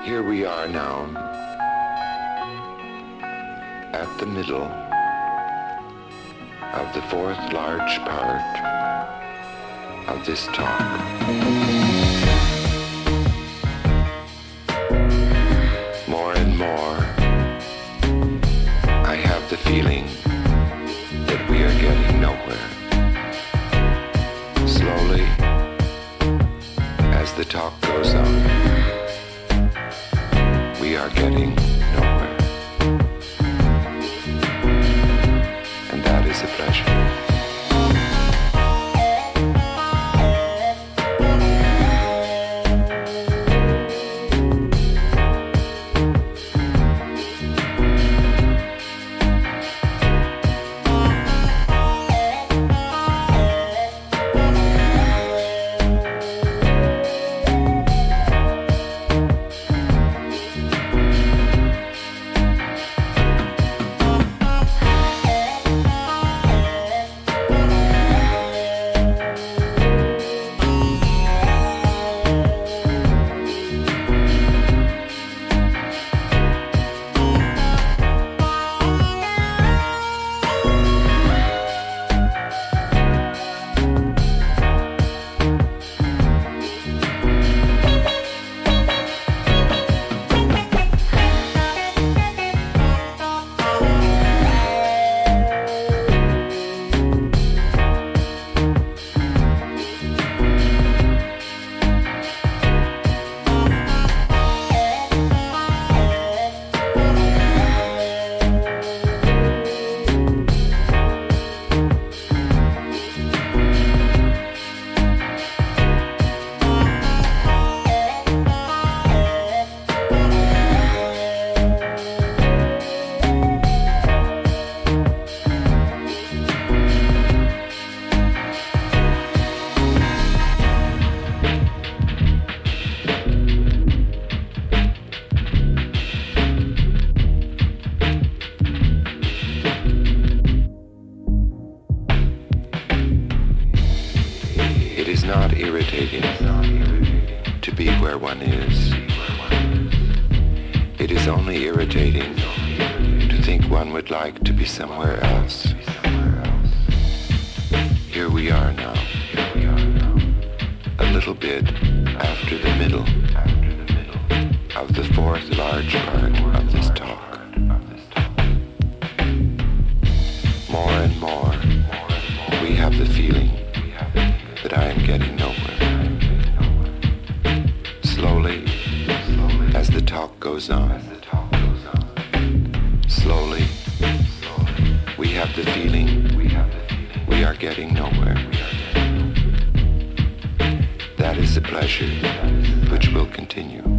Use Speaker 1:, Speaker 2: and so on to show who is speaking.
Speaker 1: Here we are now at the middle of the fourth large part of this talk. More and more, I have the feeling that we are getting nowhere. Slowly, as the talk goes on, we are getting nowhere. And that is a pleasure. Not irritating to be where one is. It is only irritating to think one would like to be somewhere else. Here we are now, a little bit after the middle of the fourth large part of this talk. More and more, we have the feeling that I am getting nowhere. Slowly, as the talk goes on, slowly, we have the feeling we are getting nowhere. That is a pleasure which will continue.